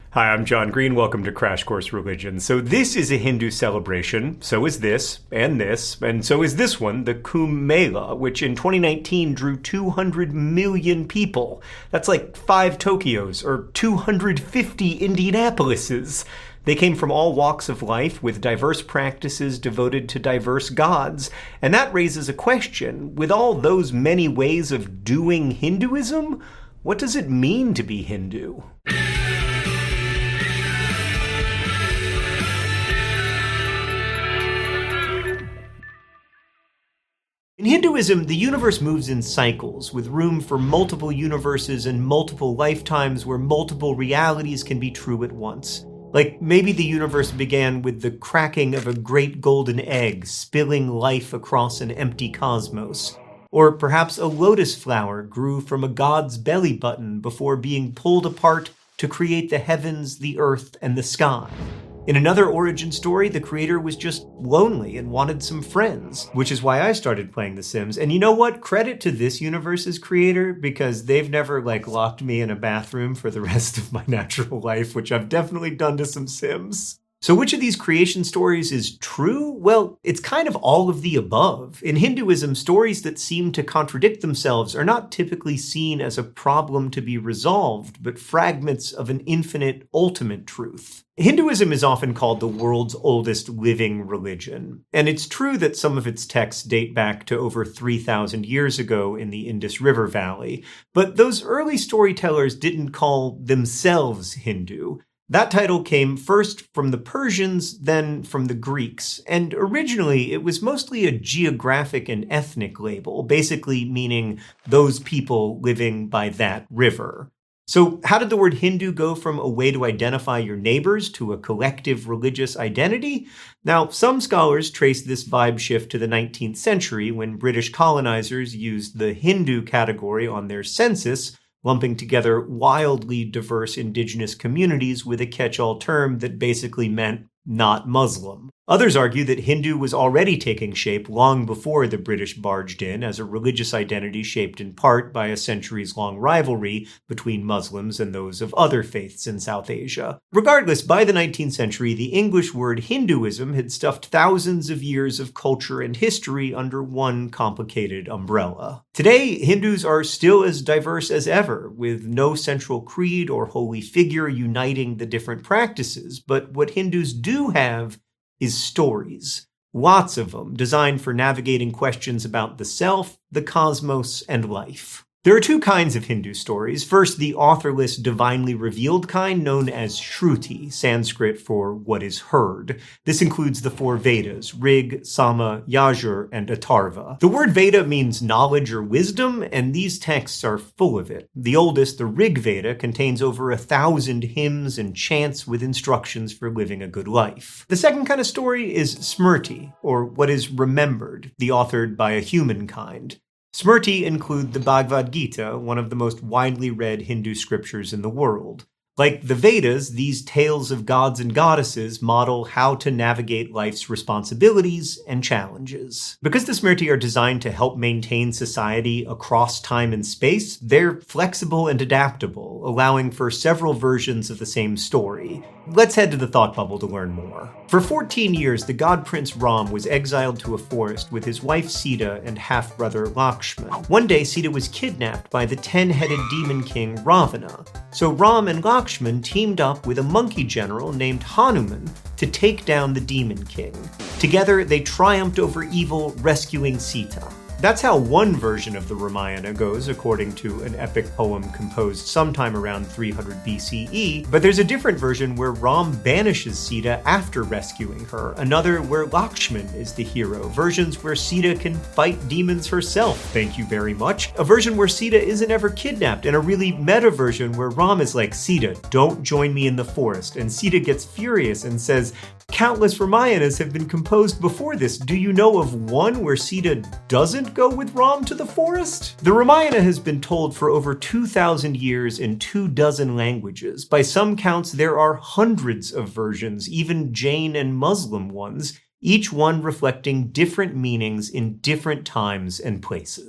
Hi, I'm John Green. Welcome to Crash Course Religion. So this is a Hindu celebration. So is this, and so is this one, the Kumbh Mela, which in 2019 drew 200 million people. That's like 5 Tokyos or 250 Indianapolises. They came from all walks of life with diverse practices devoted to diverse gods. And that raises a question. With all those many ways of doing Hinduism, what does it mean to be Hindu? In Hinduism, the universe moves in cycles, with room for multiple universes and multiple lifetimes where multiple realities can be true at once. Like, maybe the universe began with the cracking of a great golden egg, spilling life across an empty cosmos. Or perhaps a lotus flower grew from a god's belly button before being pulled apart to create the heavens, the earth, and the sky. In another origin story, the creator was just lonely and wanted some friends, which is why I started playing The Sims. And you know what? Credit to this universe's creator, because they've never, locked me in a bathroom for the rest of my natural life, which I've definitely done to some Sims. So which of these creation stories is true? Well, it's kind of all of the above. In Hinduism, stories that seem to contradict themselves are not typically seen as a problem to be resolved, but fragments of an infinite, ultimate truth. Hinduism is often called the world's oldest living religion, and it's true that some of its texts date back to over 3,000 years ago in the Indus River Valley, but those early storytellers didn't call themselves Hindu. That title came first from the Persians, then from the Greeks, and originally it was mostly a geographic and ethnic label, basically meaning those people living by that river. So how did the word Hindu go from a way to identify your neighbors to a collective religious identity? Now, some scholars trace this vibe shift to the 19th century when British colonizers used the Hindu category on their census, lumping together wildly diverse indigenous communities with a catch-all term that basically meant not Muslim. Others argue that Hindu was already taking shape long before the British barged in as a religious identity shaped in part by a centuries-long rivalry between Muslims and those of other faiths in South Asia. Regardless, by the 19th century, the English word Hinduism had stuffed thousands of years of culture and history under one complicated umbrella. Today, Hindus are still as diverse as ever, with no central creed or holy figure uniting the different practices, but what Hindus do have is stories. Lots of them, designed for navigating questions about the self, the cosmos, and life. There are 2 kinds of Hindu stories. First, the authorless, divinely revealed kind known as Shruti, Sanskrit for what is heard. This includes the 4 Vedas, Rig, Sama, Yajur, and Atharva. The word Veda means knowledge or wisdom, and these texts are full of it. The oldest, the Rig Veda, contains over 1,000 hymns and chants with instructions for living a good life. The second kind of story is Smriti, or what is remembered, the authored by a humankind. Smriti include the Bhagavad Gita, one of the most widely read Hindu scriptures in the world. Like the Vedas, these tales of gods and goddesses model how to navigate life's responsibilities and challenges. Because the Smriti are designed to help maintain society across time and space, they're flexible and adaptable, allowing for several versions of the same story. Let's head to the thought bubble to learn more. For 14 years, the god prince Ram was exiled to a forest with his wife Sita and half-brother Lakshman. One day, Sita was kidnapped by the 10-headed demon king Ravana. So Ram and Lakshman teamed up with a monkey general named Hanuman to take down the demon king. Together, they triumphed over evil, rescuing Sita. That's how one version of the Ramayana goes, according to an epic poem composed sometime around 300 BCE, but there's a different version where Ram banishes Sita after rescuing her, another where Lakshman is the hero, versions where Sita can fight demons herself, thank you very much, a version where Sita isn't ever kidnapped, and a really meta version where Ram is like, Sita, don't join me in the forest, and Sita gets furious and says, countless Ramayanas have been composed before this. Do you know of one where Sita doesn't go with Ram to the forest? The Ramayana has been told for over 2,000 years in 24 languages. By some counts, there are hundreds of versions, even Jain and Muslim ones, each one reflecting different meanings in different times and places.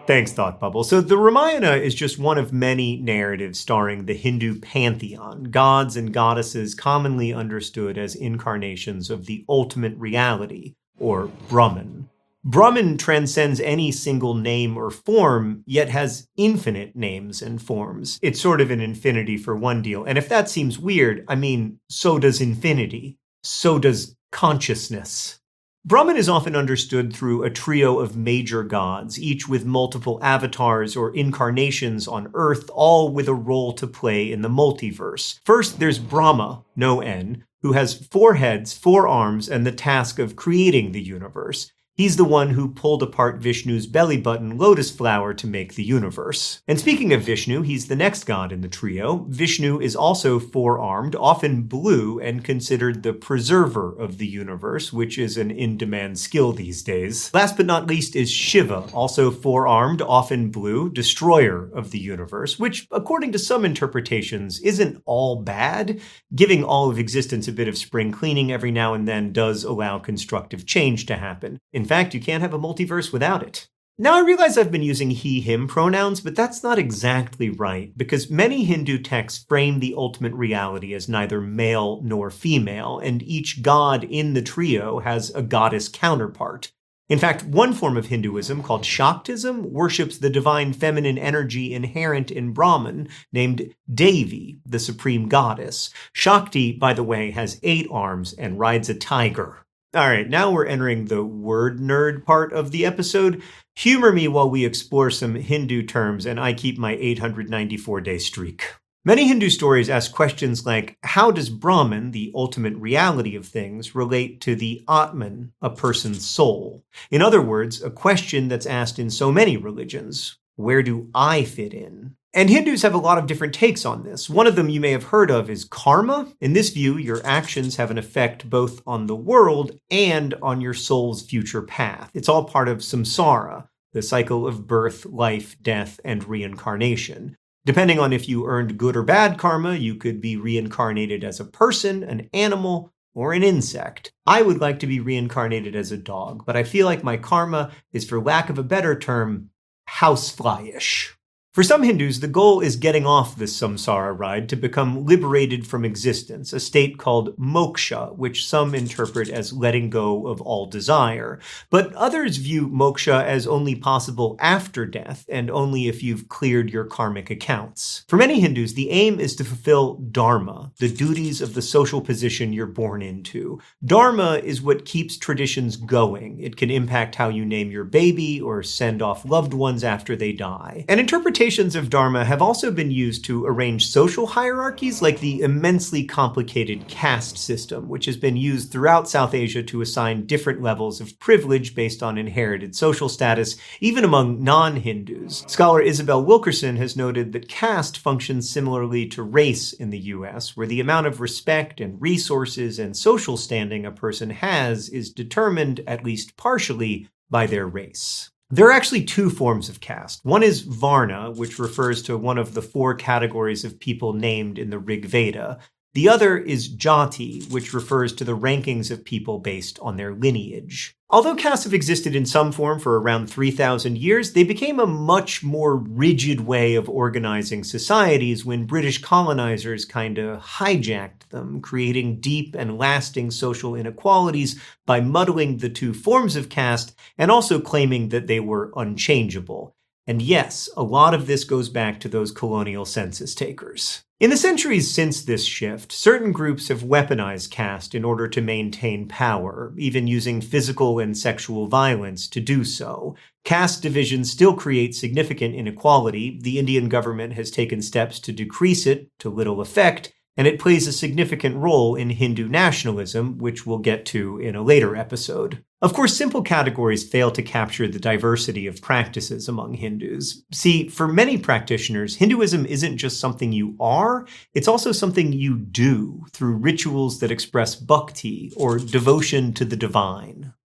Thanks, Thought Bubble. So the Ramayana is just one of many narratives starring the Hindu pantheon, gods and goddesses commonly understood as incarnations of the ultimate reality, or Brahman. Brahman transcends any single name or form, yet has infinite names and forms. It's sort of an infinity for one deal. And if that seems weird, I mean, so does infinity. So does consciousness. Brahman is often understood through a trio of major gods, each with multiple avatars or incarnations on Earth, all with a role to play in the multiverse. First, there's Brahma, no N, who has 4 heads, 4 arms, and the task of creating the universe. He's the one who pulled apart Vishnu's belly button lotus flower to make the universe. And speaking of Vishnu, he's the next god in the trio. Vishnu is also 4-armed, often blue, and considered the preserver of the universe, which is an in-demand skill these days. Last but not least is Shiva, also 4-armed, often blue, destroyer of the universe, which, according to some interpretations, isn't all bad. Giving all of existence a bit of spring cleaning every now and then does allow constructive change to happen. In fact, you can't have a multiverse without it. Now I realize I've been using he, him pronouns, but that's not exactly right, because many Hindu texts frame the ultimate reality as neither male nor female, and each god in the trio has a goddess counterpart. In fact, one form of Hinduism, called Shaktism, worships the divine feminine energy inherent in Brahman, named Devi, the supreme goddess. Shakti, by the way, has 8 arms and rides a tiger. All right, now we're entering the word nerd part of the episode. Humor me while we explore some Hindu terms and I keep my 894-day streak. Many Hindu stories ask questions like, how does Brahman, the ultimate reality of things, relate to the Atman, a person's soul? In other words, a question that's asked in so many religions. Where do I fit in? And Hindus have a lot of different takes on this. One of them you may have heard of is karma. In this view, your actions have an effect both on the world and on your soul's future path. It's all part of samsara, the cycle of birth, life, death, and reincarnation. Depending on if you earned good or bad karma, you could be reincarnated as a person, an animal, or an insect. I would like to be reincarnated as a dog, but I feel like my karma is, for lack of a better term, housefly-ish. For some Hindus, the goal is getting off this samsara ride to become liberated from existence, a state called moksha, which some interpret as letting go of all desire. But others view moksha as only possible after death, and only if you've cleared your karmic accounts. For many Hindus, the aim is to fulfill dharma, the duties of the social position you're born into. Dharma is what keeps traditions going. It can impact how you name your baby or send off loved ones after they die. And interpretations of dharma have also been used to arrange social hierarchies, like the immensely complicated caste system, which has been used throughout South Asia to assign different levels of privilege based on inherited social status, even among non-Hindus. Scholar Isabel Wilkerson has noted that caste functions similarly to race in the US, where the amount of respect and resources and social standing a person has is determined, at least partially, by their race. There are actually 2 forms of caste. One is Varna, which refers to one of the 4 categories of people named in the Rig Veda. The other is Jati, which refers to the rankings of people based on their lineage. Although castes have existed in some form for around 3,000 years, they became a much more rigid way of organizing societies when British colonizers kinda hijacked them, creating deep and lasting social inequalities by muddling the 2 forms of caste and also claiming that they were unchangeable. And yes, a lot of this goes back to those colonial census takers. In the centuries since this shift, certain groups have weaponized caste in order to maintain power, even using physical and sexual violence to do so. Caste divisions still create significant inequality. The Indian government has taken steps to decrease it, to little effect, and it plays a significant role in Hindu nationalism, which we'll get to in a later episode. Of course, simple categories fail to capture the diversity of practices among Hindus. See, for many practitioners, Hinduism isn't just something you are, it's also something you do through rituals that express bhakti, or devotion to the divine.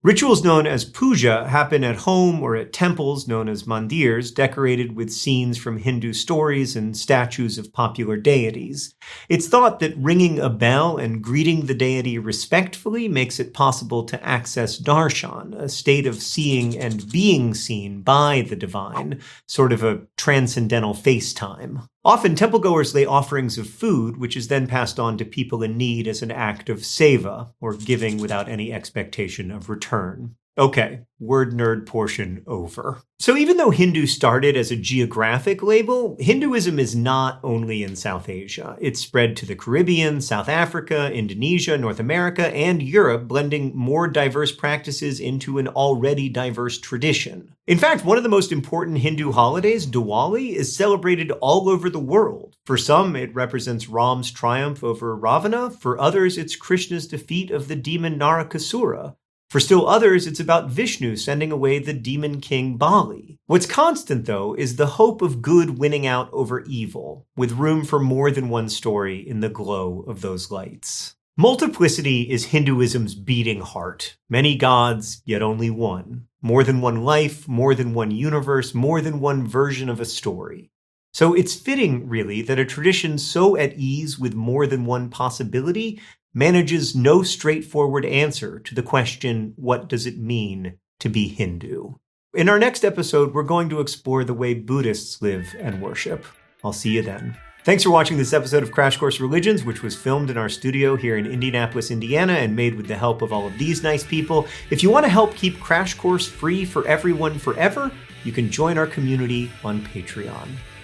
Rituals known as puja happen at home or at temples known as mandirs, decorated with scenes from Hindu stories and statues of popular deities. It's thought that ringing a bell and greeting the deity respectfully makes it possible to access darshan, a state of seeing and being seen by the divine, sort of a transcendental FaceTime. Often, templegoers lay offerings of food, which is then passed on to people in need as an act of seva, or giving without any expectation of return. Okay, word nerd portion over. So even though Hindu started as a geographic label, Hinduism is not only in South Asia. It's spread to the Caribbean, South Africa, Indonesia, North America, and Europe, blending more diverse practices into an already diverse tradition. In fact, one of the most important Hindu holidays, Diwali, is celebrated all over the world. For some, it represents Ram's triumph over Ravana. For others, it's Krishna's defeat of the demon Narakasura. For still others, it's about Vishnu sending away the demon king Bali. What's constant, though, is the hope of good winning out over evil, with room for more than one story in the glow of those lights. Multiplicity is Hinduism's beating heart. Many gods, yet only one. More than one life, more than one universe, more than one version of a story. So it's fitting, really, that a tradition so at ease with more than one possibility manages no straightforward answer to the question, what does it mean to be Hindu? In our next episode, we're going to explore the way Buddhists live and worship. I'll see you then. Thanks for watching this episode of Crash Course Religions, which was filmed in our studio here in Indianapolis, Indiana, and made with the help of all of these nice people. If you want to help keep Crash Course free for everyone forever, you can join our community on Patreon.